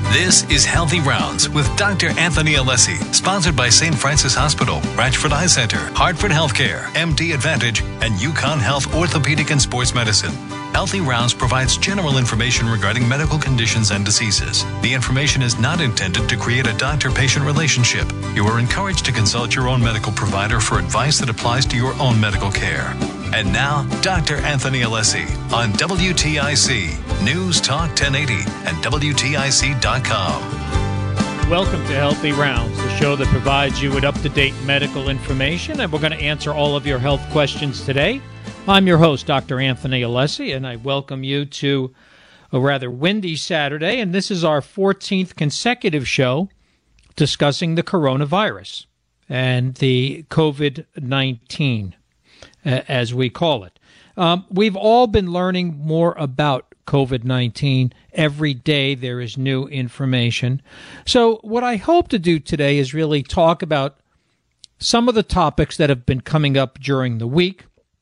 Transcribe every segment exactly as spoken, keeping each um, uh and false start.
This is Healthy Rounds with Doctor Anthony Alessi, sponsored by Saint Francis Hospital, Branchford Eye Center, Hartford Healthcare, M D Advantage, and UConn Health Orthopedic and Sports Medicine. Healthy Rounds provides general information regarding medical conditions and diseases. The information is not intended to create a doctor-patient relationship. You are encouraged to consult your own medical provider for advice that applies to your own medical care. And now, Doctor Anthony Alessi on W T I C, News Talk ten eighty, and W T I C dot com. Welcome to Healthy Rounds, the show that provides you with up-to-date medical information, and we're going to answer all of your health questions today. I'm your host, Doctor Anthony Alessi, and I welcome you to a rather windy Saturday, and this is our fourteenth consecutive show discussing the coronavirus and the COVID nineteen, uh, as we call it. Um, we've all been learning more about COVID nineteen. Every day there is new information. So what I hope to do today is really talk about some of the topics that have been coming up during the week,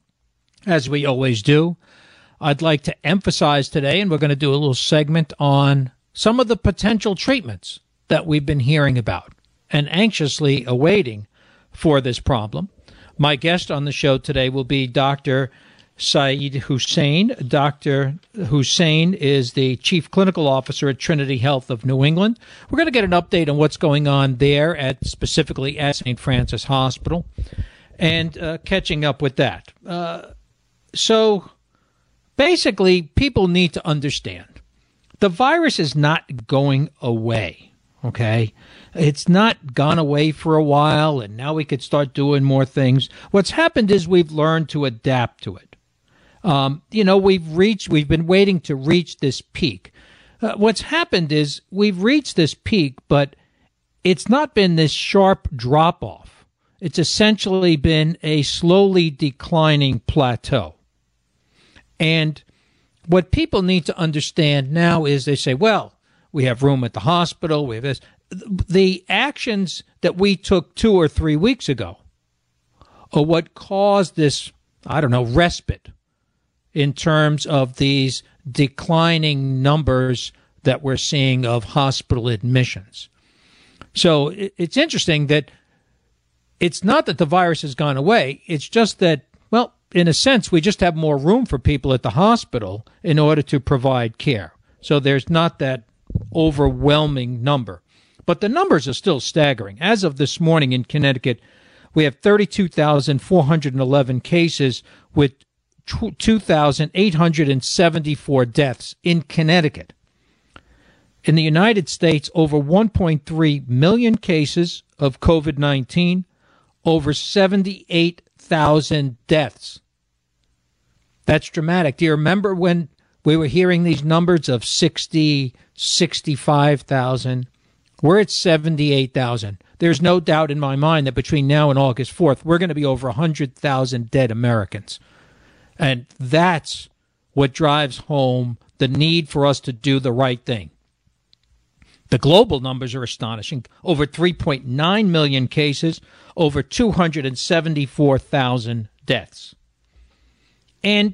as we always do. I'd like to emphasize today, and we're going to do a little segment on some of the potential treatments that we've been hearing about and anxiously awaiting for this problem. My guest on the show today will be Doctor Saeed Hussain. Doctor Hussain is the Chief Clinical Officer at Trinity Health of New England. We're going to get an update on what's going on there, at specifically at Saint Francis Hospital, and uh, catching up with that. Uh, so basically, people need to understand the virus is not going away, okay? It's not gone away for a while, and now we could start doing more things. What's happened is we've learned to adapt to it. Um, you know, we've reached, we've been waiting to reach this peak. Uh, what's happened is we've reached this peak, but it's not been this sharp drop-off. It's essentially been a slowly declining plateau. And what people need to understand now is they say, well, we have room at the hospital, we have this. The actions that we took two or three weeks ago are what caused this, I don't know, respite in terms of these declining numbers that we're seeing of hospital admissions. So it's interesting that it's not that the virus has gone away. It's just that, well, in a sense, we just have more room for people at the hospital in order to provide care. So there's not that overwhelming number. But the numbers are still staggering. As of this morning in Connecticut, we have thirty-two thousand four hundred eleven cases with two thousand eight hundred seventy-four deaths in Connecticut. In the United States, over one point three million cases of COVID nineteen, over seventy-eight thousand deaths. That's dramatic. Do you remember when we were hearing these numbers of sixty, sixty-five thousand? We're at seventy-eight thousand. There's no doubt in my mind that between now and August fourth, we're going to be over one hundred thousand dead Americans. And that's what drives home the need for us to do the right thing. The global numbers are astonishing. Over three point nine million cases, over two hundred seventy-four thousand deaths. And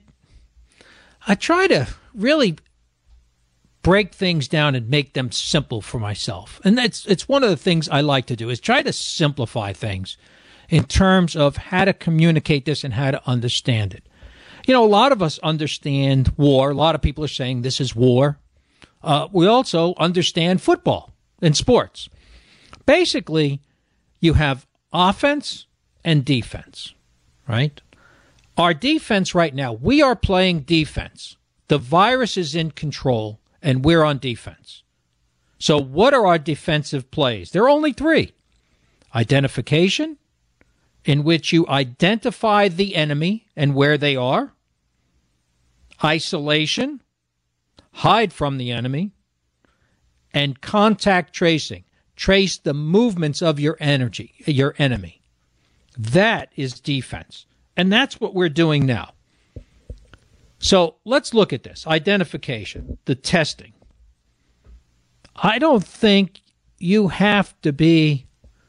I try to really break things down and make them simple for myself. And that's it's one of the things I like to do, is try to simplify things in terms of how to communicate this and how to understand it. You know, a lot of us understand war. A lot of people are saying this is war. Uh, we also understand football and sports. Basically, you have offense and defense, right? Our defense right now, we are playing defense. The virus is in control, and we're on defense. So what are our defensive plays? There are only three. Identification, in which you identify the enemy and where they are. Isolation, hide from the enemy. And contact tracing, trace the movements of your energy, your enemy. That is defense. And that's what we're doing now. So let's look at this. Identification, the testing. I don't think you have to be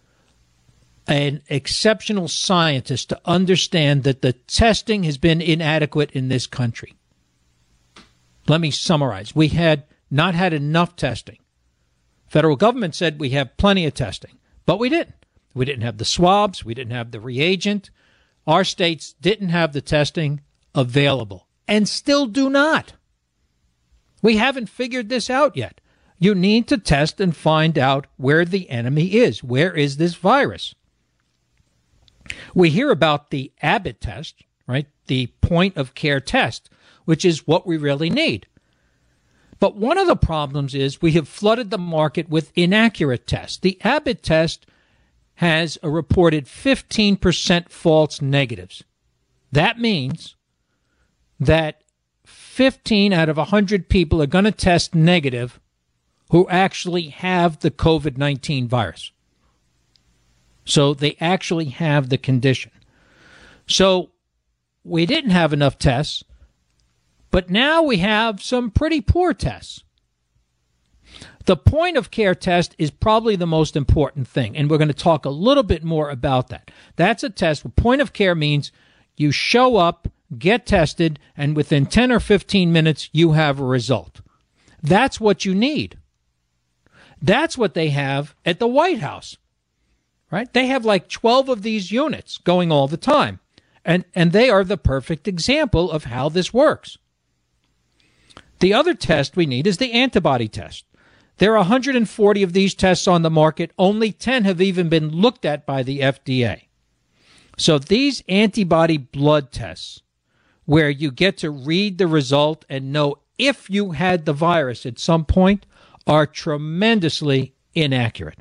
an exceptional scientist to understand that the testing has been inadequate in this country. Let me summarize. We had not had enough testing. Federal government said we have plenty of testing, but we didn't. We didn't have the swabs. We didn't have the reagent. Our states didn't have the testing available and still do not. We haven't figured this out yet. You need to test and find out where the enemy is. Where is this virus? We hear about the Abbott test, right? The point of care test, which is what we really need. But one of the problems is we have flooded the market with inaccurate tests. The Abbott test has a reported fifteen percent false negatives. That means that fifteen out of one hundred people are going to test negative who actually have the COVID nineteen virus. So they actually have the condition. So we didn't have enough tests, but now we have some pretty poor tests. The point of care test is probably the most important thing, and we're going to talk a little bit more about that. That's a test. Point of care means you show up, get tested, and within ten or fifteen minutes, you have a result. That's what you need. That's what they have at the White House, right? They have like twelve of these units going all the time, and, and they are the perfect example of how this works. The other test we need is the antibody test. There are one hundred forty of these tests on the market. Only ten have even been looked at by the F D A. So these antibody blood tests, where you get to read the result and know if you had the virus at some point, are tremendously inaccurate.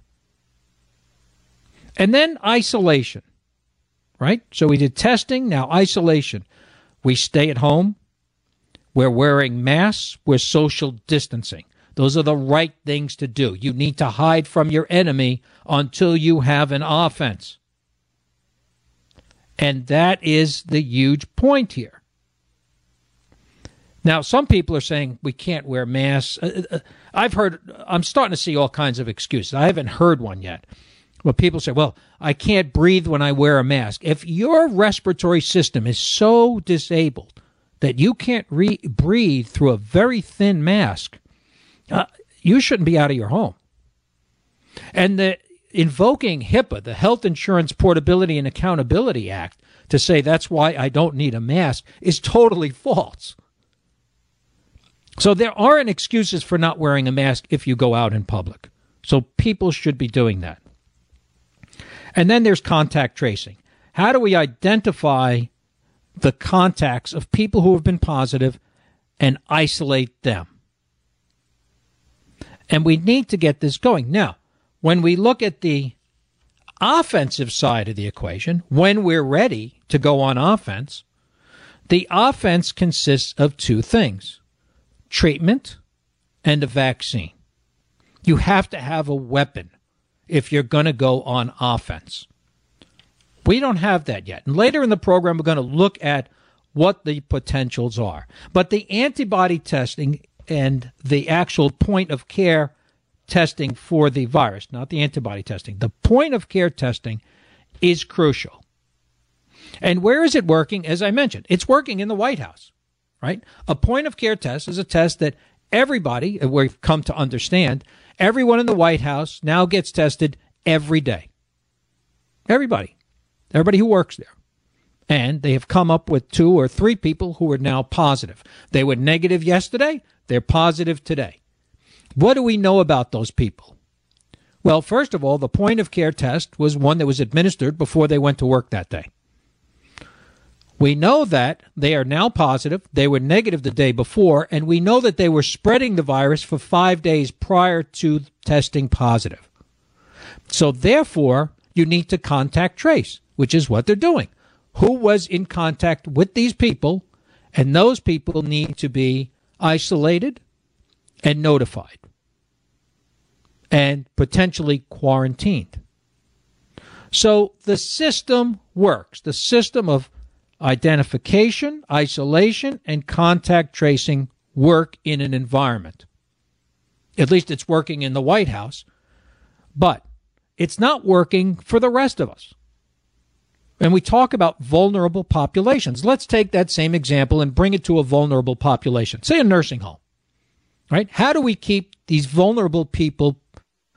And then isolation, right? So we did testing, now isolation. We stay at home. We're wearing masks. We're social distancing. Those are the right things to do. You need to hide from your enemy until you have an offense. And that is the huge point here. Now, some people are saying we can't wear masks. I've heard, I'm starting to see all kinds of excuses. I haven't heard one yet. But people say, well, I can't breathe when I wear a mask. If your respiratory system is so disabled that you can't re- breathe through a very thin mask, uh, you shouldn't be out of your home. And the invoking HIPAA, the Health Insurance Portability and Accountability Act, to say that's why I don't need a mask is totally false. So there aren't excuses for not wearing a mask if you go out in public. So people should be doing that. And then there's contact tracing. How do we identify the contacts of people who have been positive and isolate them? And we need to get this going. Now, when we look at the offensive side of the equation, when we're ready to go on offense, the offense consists of two things: treatment and a vaccine. You have to have a weapon if you're going to go on offense. We don't have that yet. And later in the program, we're going to look at what the potentials are. But the antibody testing and the actual point of care testing for the virus, not the antibody testing, the point of care testing is crucial. And where is it working? As I mentioned, it's working in the White House, right? A point of care test is a test that everybody, we've come to understand, everyone in the White House now gets tested every day. Everybody. Everybody who works there. And they have come up with two or three people who are now positive. They were negative yesterday. They're positive today. What do we know about those people? Well, first of all, the point of care test was one that was administered before they went to work that day. We know that they are now positive. They were negative the day before, and we know that they were spreading the virus for five days prior to testing positive. So therefore, you need to contact trace, which is what they're doing. Who was in contact with these people, and those people need to be isolated and notified and potentially quarantined. So the system works. The system of identification, isolation, and contact tracing work in an environment. At least it's working in the White House, but it's not working for the rest of us. And we talk about vulnerable populations. Let's take that same example and bring it to a vulnerable population, say a nursing home, right? How do we keep these vulnerable people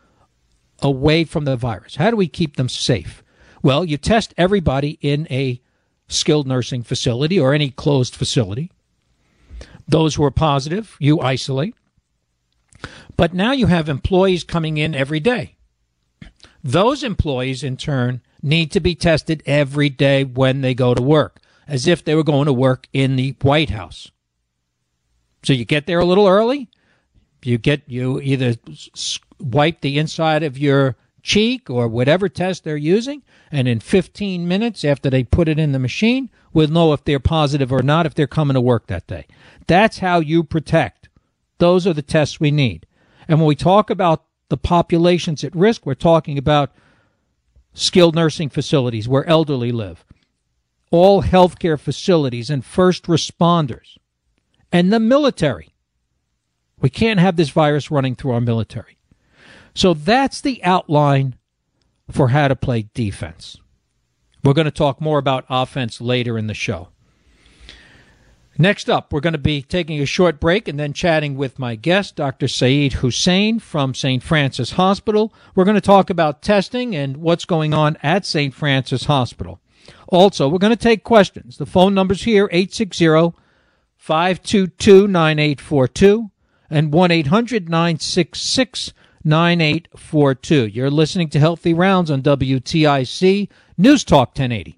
away from the virus? How do we keep them safe? Well, you test everybody in a skilled nursing facility or any closed facility. Those who are positive, you isolate. But now you have employees coming in every day. Those employees, in turn, need to be tested every day when they go to work, as if they were going to work in the White House. So you get there a little early. You get you either wipe the inside of your cheek or whatever test they're using, and in fifteen minutes after they put it in the machine, we'll know if they're positive or not, if they're coming to work that day. That's how you protect. Those are the tests we need. And when we talk about the populations at risk, we're talking about skilled nursing facilities where elderly live, all healthcare facilities and first responders, and the military. We can't have this virus running through our military. So that's the outline for how to play defense. We're going to talk more about offense later in the show. Next up, we're going to be taking a short break and then chatting with my guest, Doctor Saeed Hussain from Saint Francis Hospital. We're going to talk about testing and what's going on at Saint Francis Hospital. Also, we're going to take questions. The phone number's here, eight six zero, five two two, nine eight four two and one eight hundred, nine six six, nine eight four two. You're listening to Healthy Rounds on W T I C News Talk ten eighty.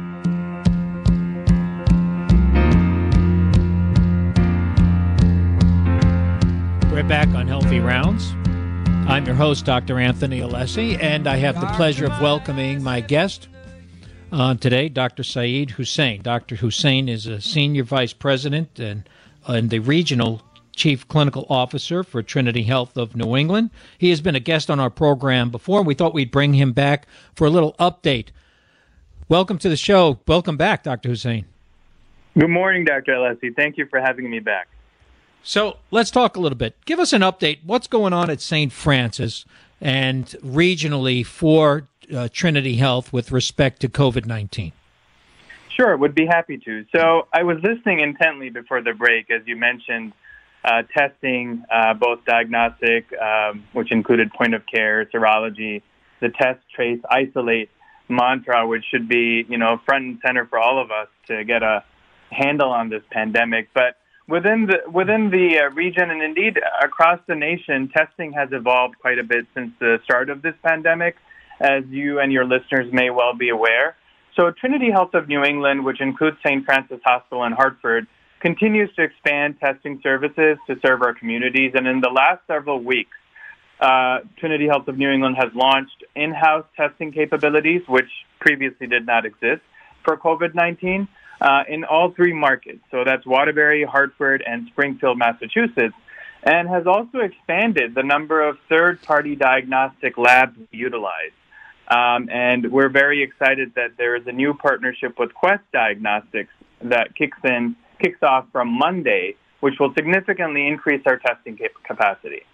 We're back on Healthy Rounds. I'm your host, Doctor Anthony Alessi, and I have the pleasure of welcoming my guest uh, today, Doctor Saeed Hussain. Doctor Hussain is a senior vice president and, and the regional chief clinical officer for Trinity Health of New England. He has been a guest on our program before, and we thought we'd bring him back for a little update. Welcome to the show. Welcome back, Doctor Hussain. Good morning, Doctor Alessi. Thank you for having me back. So let's talk a little bit. Give us an update. What's going on at Saint Francis and regionally for uh, Trinity Health with respect to COVID nineteen? Sure, would be happy to. So I was listening intently before the break, as you mentioned, uh, testing, uh, both diagnostic, um, which included point of care, serology, the test, trace, isolate mantra, which should be, you know, front and center for all of us to get a handle on this pandemic. But Within the within the uh, region and indeed across the nation, testing has evolved quite a bit since the start of this pandemic, as you and your listeners may well be aware. So Trinity Health of New England, which includes Saint Francis Hospital in Hartford, continues to expand testing services to serve our communities. And in the last several weeks, uh, Trinity Health of New England has launched in-house testing capabilities, which previously did not exist for COVID nineteen. Uh, in all three markets. So that's Waterbury, Hartford, and Springfield, Massachusetts, and has also expanded the number of third-party diagnostic labs utilized. Um, and we're very excited that there is a new partnership with Quest Diagnostics that kicks in, kicks off from Monday, which will significantly increase our testing cap- capacity.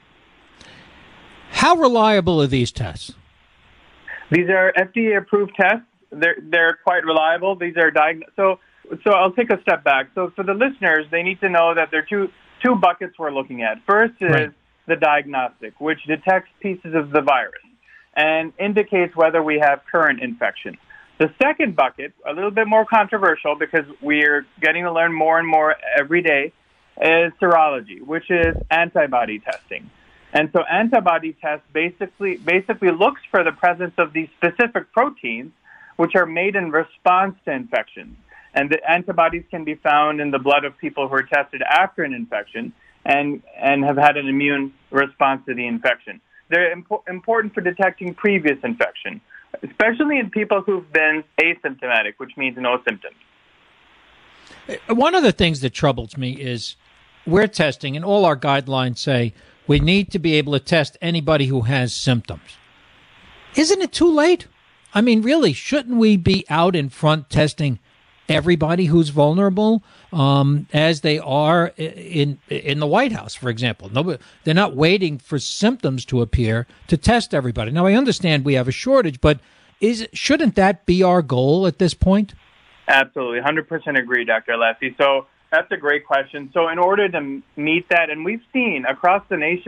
How reliable are these tests? These are F D A-approved tests. They're they're quite reliable. These are diag- so so I'll take a step back. So for the listeners, they need to know that there are two two buckets we're looking at. First is right. the diagnostic, which detects pieces of the virus and indicates whether we have current infection. The second bucket, a little bit more controversial because we're getting to learn more and more every day, is serology, which is antibody testing. And so antibody tests basically basically looks for the presence of these specific proteins which are made in response to infections. And the antibodies can be found in the blood of people who are tested after an infection and, and have had an immune response to the infection. They're impo- important for detecting previous infection, especially in people who've been asymptomatic, which means no symptoms. One of the things that troubles me is we're testing, and all our guidelines say we need to be able to test anybody who has symptoms. Isn't it too late? I mean, really, shouldn't we be out in front testing everybody who's vulnerable, um, as they are in in the White House, for example? Nobody, they're not waiting for symptoms to appear to test everybody. Now, I understand we have a shortage, but is shouldn't that be our goal at this point? Absolutely, one hundred percent agree, Doctor Alessi. So that's a great question. So in order to meet that, and we've seen across the nation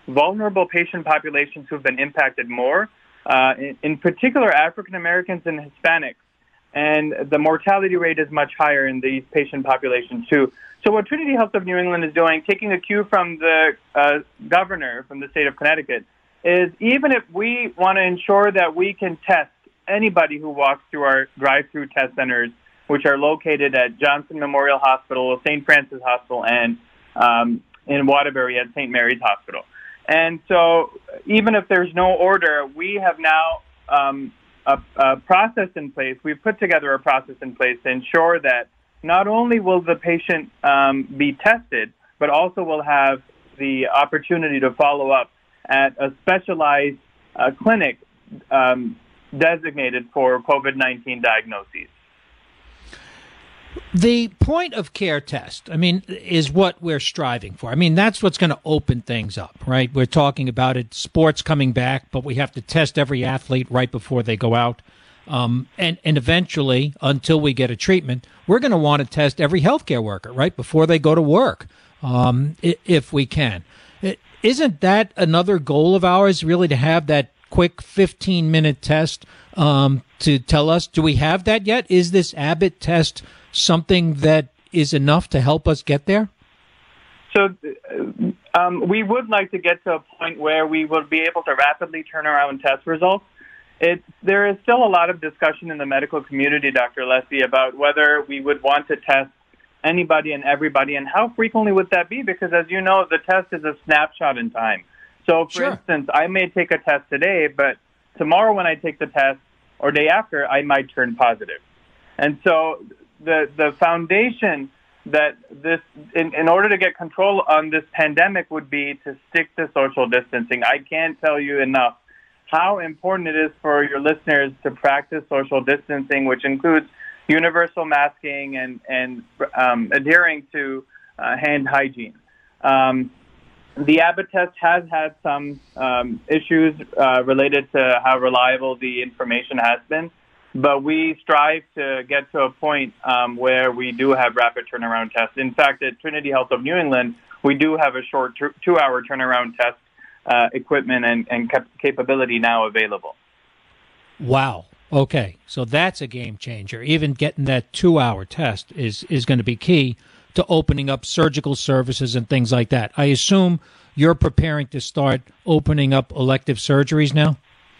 vulnerable patient populations who have been impacted more, uh, in, in particular African Americans and Hispanics. And the mortality rate is much higher in these patient populations, too. So what Trinity Health of New England is doing, taking a cue from the uh, governor from the state of Connecticut, is even if we want to ensure that we can test anybody who walks through our drive-through test centers, which are located at Johnson Memorial Hospital, Saint Francis Hospital, and um, in Waterbury at Saint Mary's Hospital. And so even if there's no order, we have now um, a, a process in place. We've put together a process in place to ensure that not only will the patient um, be tested, but also will have the opportunity to follow up at a specialized uh, clinic um, designated for COVID nineteen diagnoses. The point of care test, I mean, is what we're striving for. I mean, that's what's going to open things up, right? We're talking about it, sports coming back, but we have to test every athlete right before they go out. Um, and, and eventually, until we get a treatment, we're going to want to test every healthcare worker right before they go to work, um, if we can. It, isn't that another goal of ours, really, to have that quick fifteen-minute test um, to tell us, do we have that yet? Is this Abbott test something that is enough to help us get there? So um, we would like to get to a point where we will be able to rapidly turn around test results. It, there is still a lot of discussion in the medical community, Doctor Alessi, about whether we would want to test anybody and everybody, and how frequently would that be? Because, as you know, the test is a snapshot in time. So, for Sure. instance, I may take a test today, but tomorrow when I take the test, or day after, I might turn positive. And so the the foundation that this, in, in order to get control on this pandemic, would be to stick to social distancing. I can't tell you enough how important it is for your listeners to practice social distancing, which includes universal masking and, and um, adhering to uh, hand hygiene. Um, the Abbott test has had some um, issues uh, related to how reliable the information has been, but we strive to get to a point um, where we do have rapid turnaround tests. In fact, at Trinity Health of New England, we do have a short t- two-hour turnaround test Uh, equipment and, and cap- capability now available. Wow. Okay. So that's a game changer. Even getting that two-hour test is, is going to be key to opening up surgical services and things like that. I assume you're preparing to start opening up elective surgeries now?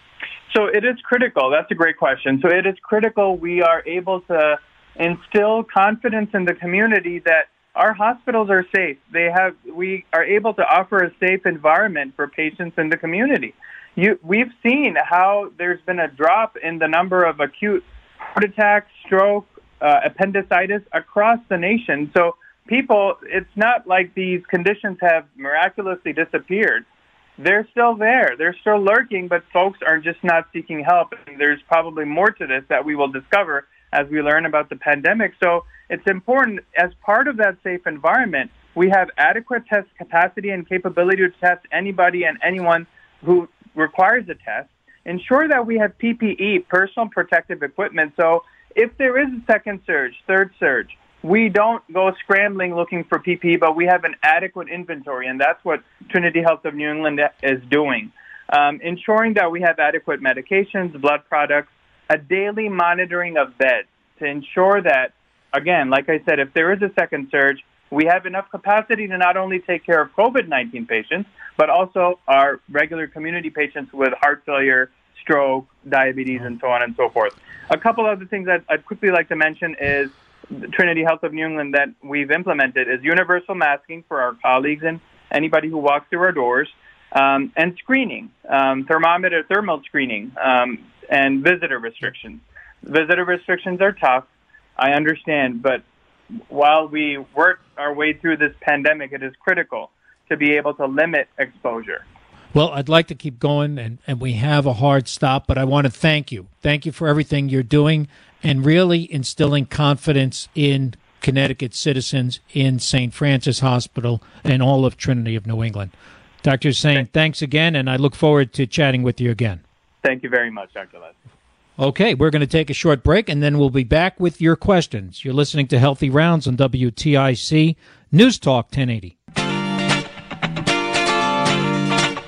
So it is critical. That's a great question. So it is critical we are able to instill confidence in the community that our hospitals are safe. They have, we are able to offer a safe environment for patients in the community. You, we've seen how there's been a drop in the number of acute heart attacks, stroke, uh, appendicitis across the nation. So people, it's not like these conditions have miraculously disappeared. They're still there. They're still lurking, but folks are just not seeking help. And there's probably more to this that we will discover as we learn about the pandemic. So it's important, as part of that safe environment, we have adequate test capacity and capability to test anybody and anyone who requires a test. Ensure that we have P P E, personal protective equipment, so if there is a second surge, third surge, we don't go scrambling looking for P P E, but we have an adequate inventory, and that's what Trinity Health of New England is doing. Um, ensuring that we have adequate medications, blood products, a daily monitoring of beds to ensure that, again, like I said, if there is a second surge, we have enough capacity to not only take care of COVID nineteen patients, but also our regular community patients with heart failure, stroke, diabetes, and so on and so forth. A couple other things that I'd quickly like to mention is Trinity Health of New England that we've implemented is universal masking for our colleagues and anybody who walks through our doors, um, and screening, um, thermometer, thermal screening, um, and visitor restrictions. Visitor restrictions are tough, I understand, but while we work our way through this pandemic, it is critical to be able to limit exposure. Well, I'd like to keep going, and, and we have a hard stop, but I want to thank you. Thank you for everything you're doing and really instilling confidence in Connecticut citizens, in Saint Francis Hospital, and all of Trinity of New England. Doctor Hussain, thanks again, and I look forward to chatting with you again. Thank you very much, Doctor Les. Okay, we're going to take a short break, and then we'll be back with your questions. You're listening to Healthy Rounds on W T I C News Talk ten eighty.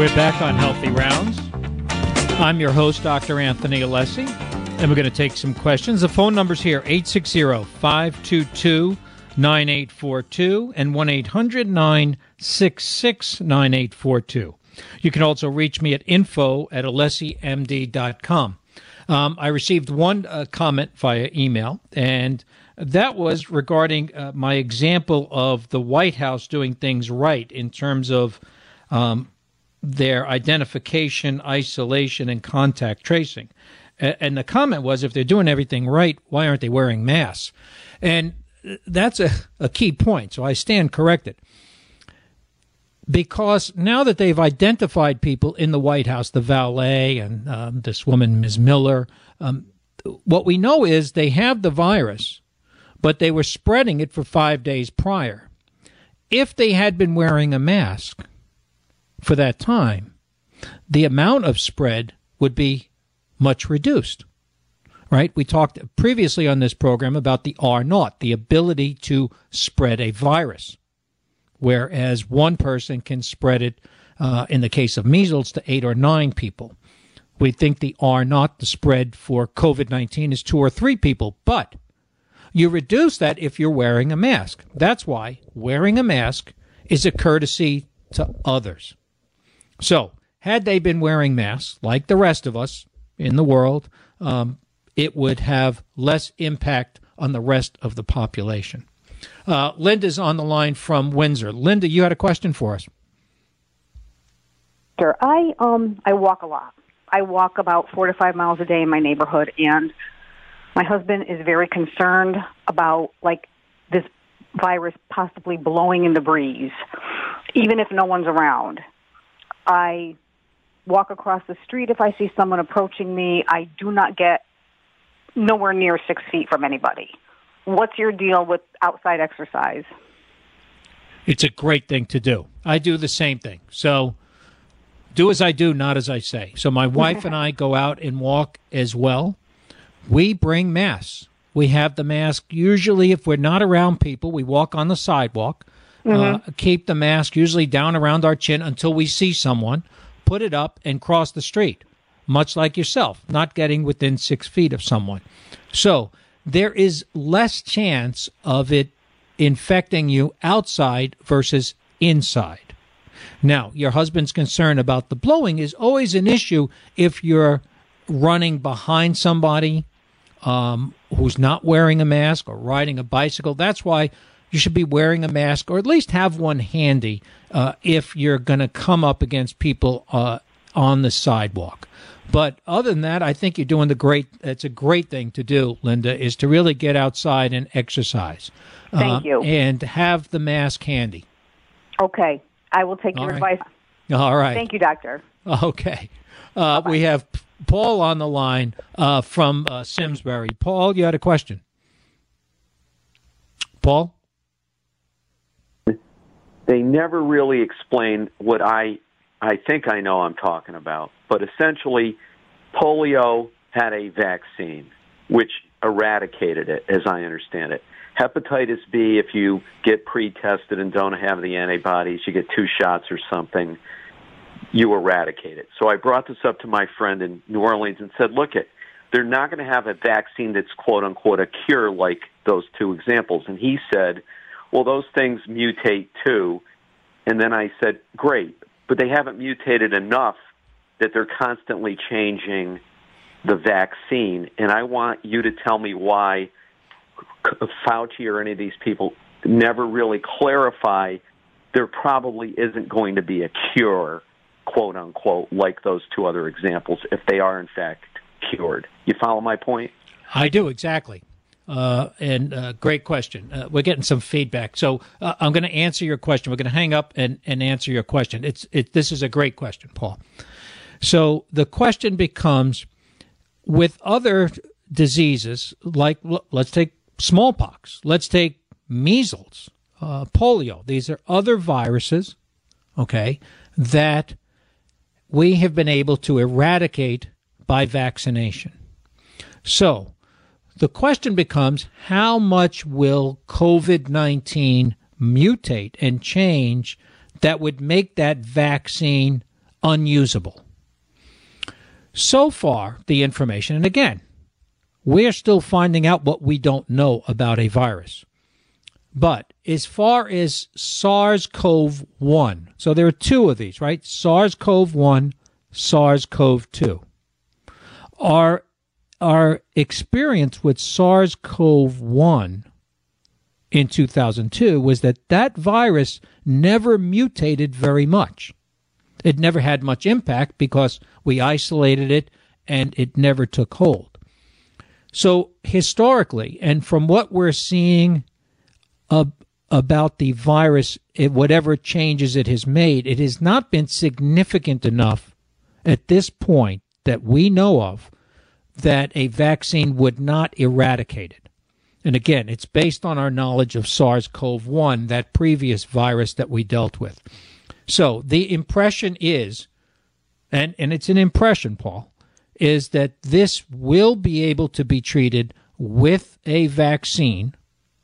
We're back on Healthy Rounds. I'm your host, Doctor Anthony Alessi, and we're going to take some questions. The phone number's here, eight six zero, five two two, nine eight four two and one eight hundred, nine six six, nine eight four two. You can also reach me at info at alessi m d dot com. Um, I received one uh, comment via email, and that was regarding uh, my example of the White House doing things right in terms of um, their identification, isolation, and contact tracing. A- and the comment was, if they're doing everything right, why aren't they wearing masks? And that's a, a key point, so I stand corrected. Because now that they've identified people in the White House, the valet and um, this woman, Miz Miller, um, what we know is they have the virus, but they were spreading it for five days prior. If they had been wearing a mask for that time, the amount of spread would be much reduced, right? We talked previously on this program about the R naught, the ability to spread a virus, whereas one person can spread it, uh, in the case of measles, to eight or nine people. We think the R naught, the spread for COVID nineteen, is two or three people, but you reduce that if you're wearing a mask. That's why wearing a mask is a courtesy to others. So, had they been wearing masks, like the rest of us in the world, um, it would have less impact on the rest of the population. Uh, Linda's on the line from Windsor. Linda, you had a question for us. Sure. I um I walk a lot. I walk about four to five miles a day in my neighborhood, and my husband is very concerned about like this virus possibly blowing in the breeze, even if no one's around. I walk across the street. If I see someone approaching me, I do not get nowhere near six feet from anybody. What's your deal with outside exercise? It's a great thing to do. I do the same thing. So do as I do, not as I say. So my wife and I go out and walk as well. We bring masks. We have the mask. Usually, if we're not around people, we walk on the sidewalk, mm-hmm. uh, keep the mask usually down around our chin until we see someone, put it up, and cross the street, much like yourself, not getting within six feet of someone. So there is less chance of it infecting you outside versus inside. Now, your husband's concern about the blowing is always an issue if you're running behind somebody um, who's not wearing a mask or riding a bicycle. That's why you should be wearing a mask, or at least have one handy uh, if you're going to come up against people uh, on the sidewalk. But other than that, I think you're doing the great. It's a great thing to do, Linda, is to really get outside and exercise. Thank uh, you. And have the mask handy. Okay. I will take All your right. advice. All right. Thank you, doctor. Okay. Uh, we have Paul on the line uh, from uh, Simsbury. Paul, you had a question. Paul? They never really explain what I I think I know I'm talking about. But essentially, polio had a vaccine, which eradicated it, as I understand it. Hepatitis B, if you get pre-tested and don't have the antibodies, you get two shots or something, you eradicate it. So I brought this up to my friend in New Orleans and said, look, it, they're not going to have a vaccine that's quote-unquote a cure like those two examples. And he said, well, those things mutate too. And then I said, great, but they haven't mutated enough that they're constantly changing the vaccine. And I want you to tell me why Fauci or any of these people never really clarify there probably isn't going to be a cure, quote unquote, like those two other examples, if they are in fact cured. You follow my point? I do, exactly. Uh, and uh, great question. Uh, we're getting some feedback. So uh, I'm going to answer your question. We're going to hang up and, and answer your question. It's it, This is a great question, Paul. So the question becomes, with other diseases, like let's take smallpox, let's take measles, uh, polio. These are other viruses, okay, that we have been able to eradicate by vaccination. So the question becomes, how much will COVID nineteen mutate and change that would make that vaccine unusable. So far, the information, and again, we're still finding out what we don't know about a virus. But as far as SARS-C o V one, so there are two of these, right? SARS-C o V one, SARS-C o V two. Our, our experience with SARS-C o V one in two thousand two was that that virus never mutated very much. It never had much impact because we isolated it and it never took hold. So historically, and from what we're seeing uh, about the virus, it, whatever changes it has made, it has not been significant enough at this point that we know of that a vaccine would not eradicate it. And again, it's based on our knowledge of SARS-C o V one, that previous virus that we dealt with. So the impression is, and, and it's an impression, Paul, is that this will be able to be treated with a vaccine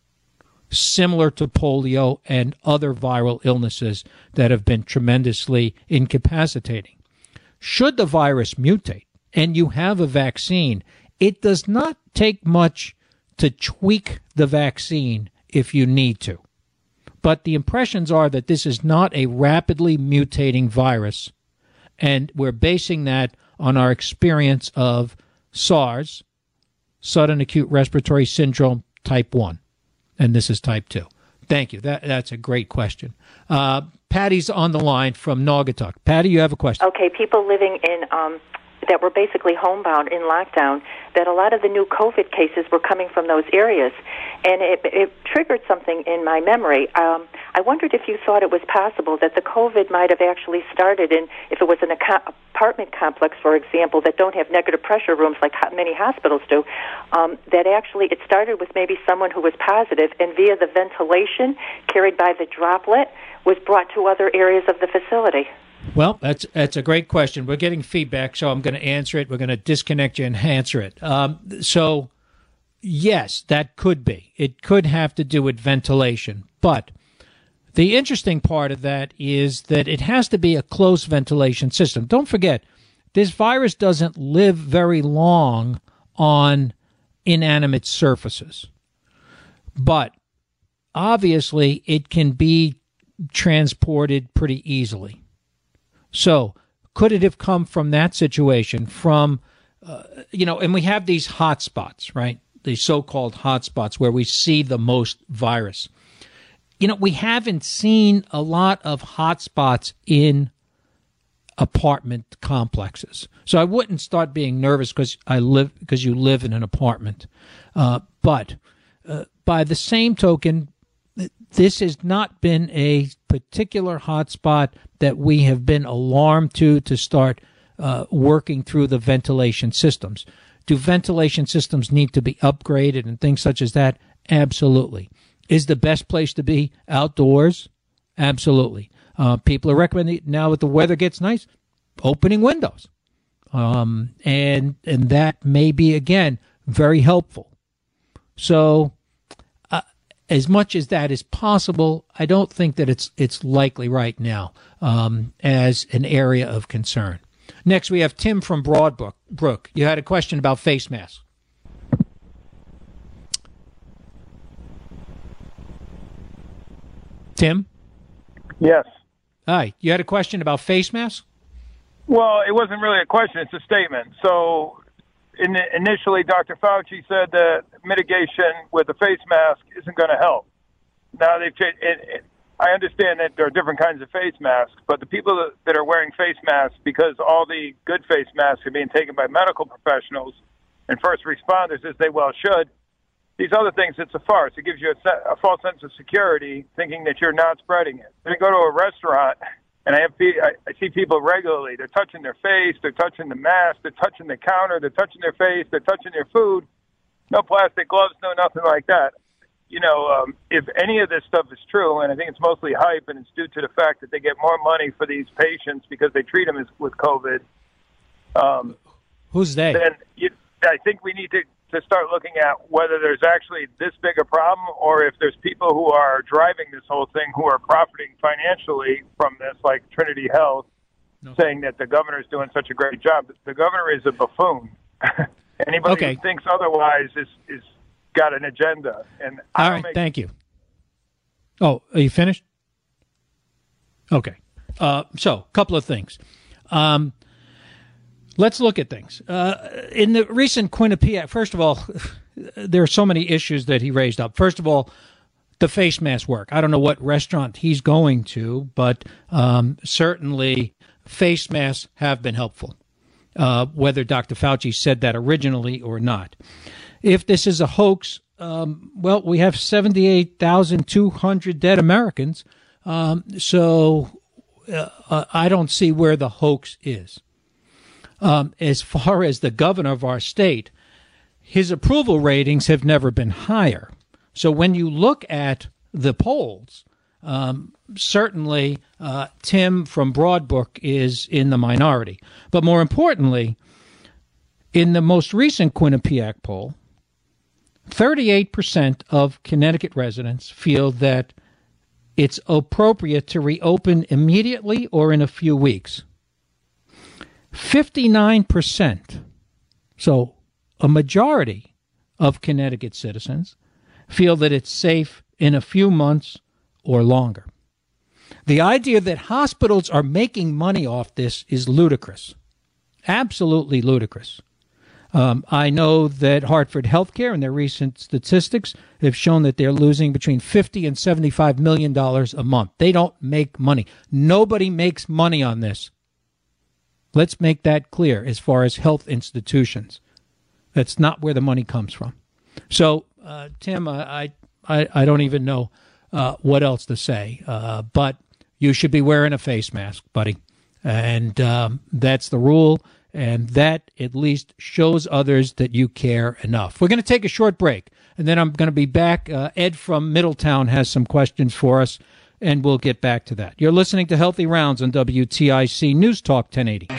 similar to polio and other viral illnesses that have been tremendously incapacitating. Should the virus mutate and you have a vaccine, it does not take much to tweak the vaccine if you need to. But the impressions are that this is not a rapidly mutating virus, and we're basing that on our experience of SARS, sudden acute respiratory syndrome type one, and this is type two. Thank you. That That's a great question. Uh, Patty's on the line from Naugatuck. Patty, you have a question. Okay, people living in um, that were basically homebound in lockdown, that a lot of the new COVID cases were coming from those areas. And it, it triggered something in my memory. Um, I wondered if you thought it was possible that the COVID might have actually started in, if it was an apartment complex, for example, that don't have negative pressure rooms like many hospitals do, um, that actually it started with maybe someone who was positive, and via the ventilation carried by the droplet was brought to other areas of the facility. Well, that's that's a great question. We're getting feedback, so I'm going to answer it. We're going to disconnect you and answer it. Um, so, yes, that could be. It could have to do with ventilation. But the interesting part of that is that it has to be a close ventilation system. Don't forget, this virus doesn't live very long on inanimate surfaces. But obviously, it can be transported pretty easily. So could it have come from that situation, from, uh, you know, and we have these hot spots, right? These so-called hot spots where we see the most virus. You know, we haven't seen a lot of hot spots in apartment complexes. So I wouldn't start being nervous because I live because you live in an apartment. Uh, but uh, by the same token, this has not been a particular hotspot that we have been alarmed to to start uh, working through the ventilation systems. Do ventilation systems need to be upgraded and things such as that? Absolutely. Is the best place to be outdoors? Absolutely. Uh, people are recommending, now that the weather gets nice, opening windows. Um, and, and that may be, again, very helpful. So as much as that is possible, I don't think that it's it's likely right now um, as an area of concern. Next, we have Tim from Broadbrook. Brook, you had a question about face masks. Tim? Yes. Hi. You had a question about face masks? Well, it wasn't really a question. It's a statement. So in, initially, Doctor Fauci said that mitigation with a face mask isn't going to help. Now, they've changed. It, it, I understand that there are different kinds of face masks, but the people that, that are wearing face masks, because all the good face masks are being taken by medical professionals and first responders, as they well should, these other things, it's a farce. It gives you a, a false sense of security, thinking that you're not spreading it. When you go to a restaurant, and I have I, I see people regularly, they're touching their face, they're touching the mask, they're touching the counter, they're touching their face, they're touching their food. No plastic gloves, no nothing like that. You know, um, if any of this stuff is true, and I think it's mostly hype, and it's due to the fact that they get more money for these patients because they treat them as, with COVID. Um, Who's they? Then you, I think we need to, to start looking at whether there's actually this big a problem, or if there's people who are driving this whole thing who are profiting financially from this, like Trinity Health no. saying that the governor is doing such a great job. The governor is a buffoon. Anybody okay. who thinks otherwise is is got an agenda. And I all right, make- thank you. Oh, are you finished? Okay. Uh, so, a couple of things. Um, let's look at things. Uh, in the recent Quinnipiac, first of all, there are so many issues that he raised up. First of all, the face mask work. I don't know what restaurant he's going to, but um, certainly face masks have been helpful, uh, whether Doctor Fauci said that originally or not. If this is a hoax, um, well, we have seventy-eight thousand two hundred dead Americans, um, so uh, I don't see where the hoax is. Um, as far as the governor of our state, his approval ratings have never been higher. So when you look at the polls, um, certainly uh, Tim from Broadbrook is in the minority. But more importantly, in the most recent Quinnipiac poll, thirty-eight percent of Connecticut residents feel that it's appropriate to reopen immediately or in a few weeks. fifty-nine percent, so a majority of Connecticut citizens, feel that it's safe in a few months or longer. The idea that hospitals are making money off this is ludicrous, absolutely ludicrous. Um, I know that Hartford Healthcare and their recent statistics have shown that they're losing between fifty and seventy-five million dollars a month. They don't make money. Nobody makes money on this. Let's make that clear as far as health institutions. That's not where the money comes from. So, uh, Tim, I, I I don't even know uh, what else to say, uh, but you should be wearing a face mask, buddy. And um, that's the rule, and that at least shows others that you care enough. We're going to take a short break, and then I'm going to be back. Uh, Ed from Middletown has some questions for us, and we'll get back to that. You're listening to Healthy Rounds on W T I C News Talk ten eighty.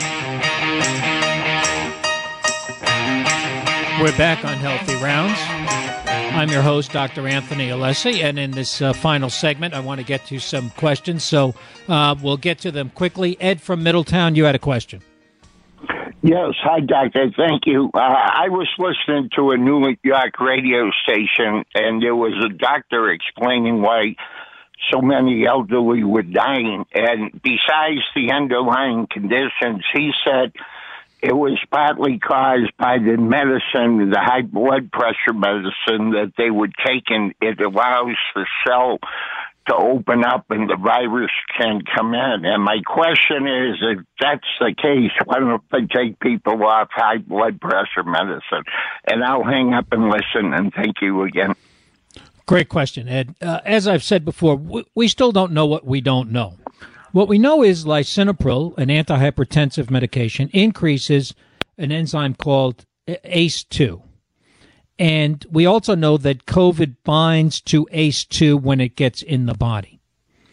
We're back on Healthy Rounds. I'm your host, Doctor Anthony Alessi, and in this uh, final segment, I want to get to some questions, so uh, we'll get to them quickly. Ed from Middletown, you had a question. Yes, hi, Doctor. Thank you. Uh, I was listening to a New York radio station, and there was a doctor explaining why so many elderly were dying, and besides the underlying conditions, he said it was partly caused by the medicine, the high blood pressure medicine that they were taking. It allows the cell to open up and the virus can come in. And my question is, if that's the case, why don't they take people off high blood pressure medicine? And I'll hang up and listen, and thank you again. Great question, Ed. Uh, as I've said before, we, we still don't know what we don't know. What we know is lisinopril, an antihypertensive medication, increases an enzyme called A C E two. And we also know that COVID binds to A C E two when it gets in the body.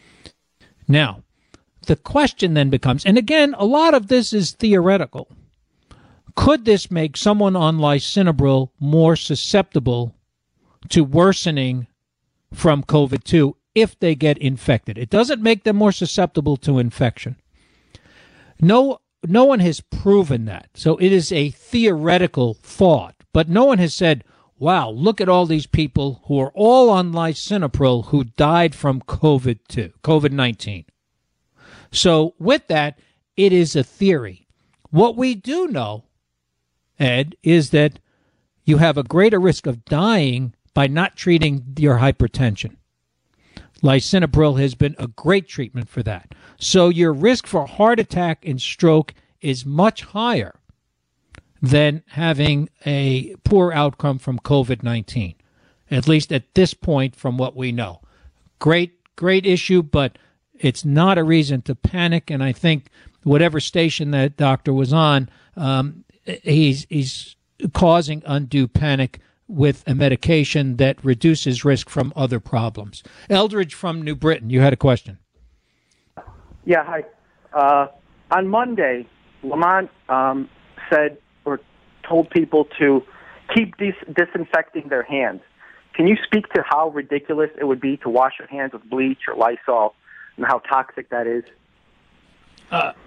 Now, the question then becomes, and again, a lot of this is theoretical, could this make someone on lisinopril more susceptible to worsening from COVID two if they get infected? It doesn't make them more susceptible to infection. No, no one has proven that. So it is a theoretical thought, but no one has said, wow, look at all these people who are all on lisinopril who died from COVID two, COVID nineteen. So with that, it is a theory. What we do know, Ed, is that you have a greater risk of dying by not treating your hypertension. Lisinopril has been a great treatment for that. So your risk for heart attack and stroke is much higher than having a poor outcome from COVID nineteen, at least at this point from what we know. Great, great issue, but it's not a reason to panic, and I think whatever station that doctor was on, um, he's, he's causing undue panic with a medication that reduces risk from other problems. Eldridge from New Britain, you had a question. Yeah, hi. Uh, on Monday, Lamont um, said or told people to keep dis- disinfecting their hands. Can you speak to how ridiculous it would be to wash your hands with bleach or Lysol and how toxic that is? Uh,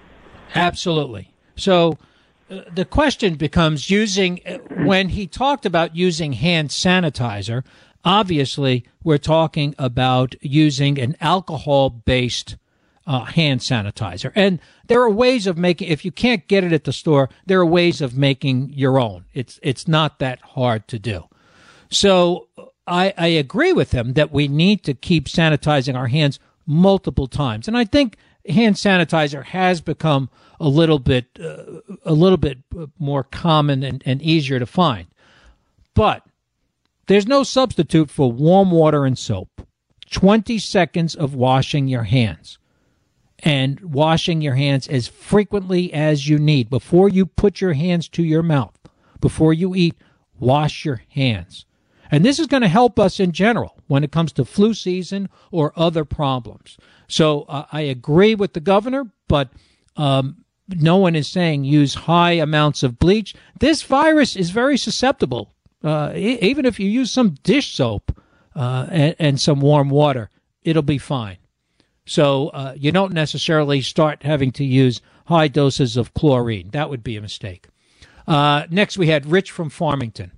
Absolutely. So uh, the question becomes using, when he talked about using hand sanitizer, obviously we're talking about using an alcohol-based uh, hand sanitizer. And there are ways of making, if you can't get it at the store, there are ways of making your own. It's, it's not that hard to do. So I, I agree with him that we need to keep sanitizing our hands multiple times. And I think hand sanitizer has become a little bit uh, a little bit more common and, and easier to find. But there's no substitute for warm water and soap. twenty seconds of washing your hands. And washing your hands as frequently as you need. Before you put your hands to your mouth, before you eat, wash your hands. And this is going to help us in general when it comes to flu season or other problems. So uh, I agree with the governor, but um, no one is saying use high amounts of bleach. This virus is very susceptible. Uh, e- even if you use some dish soap uh, and, and some warm water, it'll be fine. So uh, you don't necessarily start having to use high doses of chlorine. That would be a mistake. Uh, next, we had Rich from Farmington.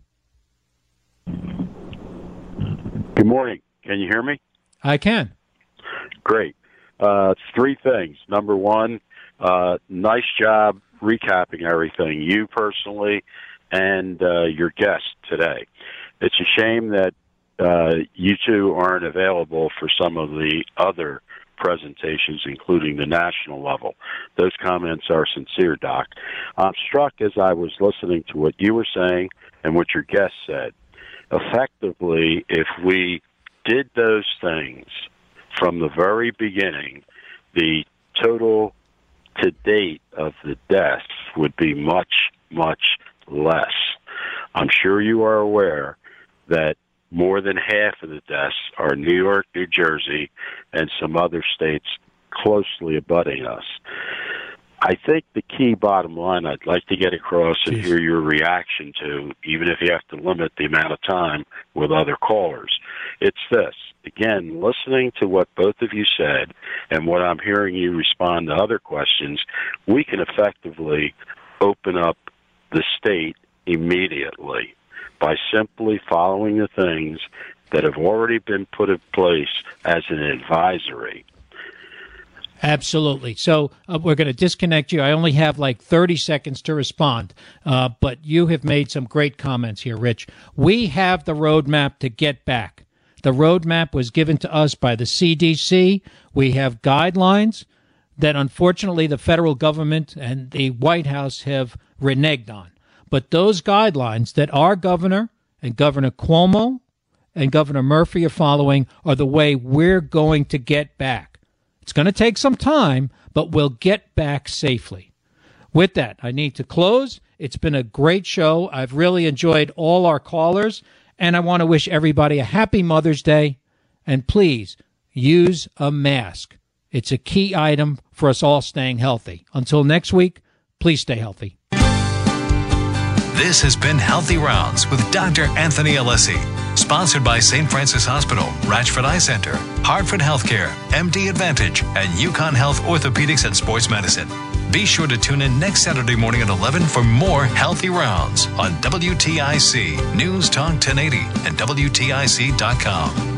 Good morning. Can you hear me? I can. Great. Uh, three things. Number one, uh, nice job recapping everything, you personally and uh, your guest today. It's a shame that uh, you two aren't available for some of the other presentations, including the national level. Those comments are sincere, Doc. I'm struck as I was listening to what you were saying and what your guest said. Effectively, if we did those things from the very beginning, the total to date of the deaths would be much, much less. I'm sure you are aware that more than half of the deaths are New York, New Jersey, and some other states closely abutting us. I think the key bottom line I'd like to get across and hear your reaction to, even if you have to limit the amount of time with other callers, it's this. Again, listening to what both of you said and what I'm hearing you respond to other questions, we can effectively open up the state immediately by simply following the things that have already been put in place as an advisory. Absolutely. So uh, we're going to disconnect you. I only have like thirty seconds to respond, uh, but you have made some great comments here, Rich. We have the roadmap to get back. The roadmap was given to us by the C D C. We have guidelines that unfortunately the federal government and the White House have reneged on. But those guidelines that our governor and Governor Cuomo and Governor Murphy are following are the way we're going to get back. It's going to take some time, but we'll get back safely. With that, I need to close. It's been a great show. I've really enjoyed all our callers, and I want to wish everybody a happy Mother's Day. And please, use a mask. It's a key item for us all staying healthy. Until next week, please stay healthy. This has been Healthy Rounds with Doctor Anthony Alessi, sponsored by Saint Francis Hospital, Ratchford Eye Center, Hartford Healthcare, M D Advantage, and UConn Health Orthopedics and Sports Medicine. Be sure to tune in next Saturday morning at eleven for more Healthy Rounds on W T I C, News Talk ten eighty, and W T I C dot com.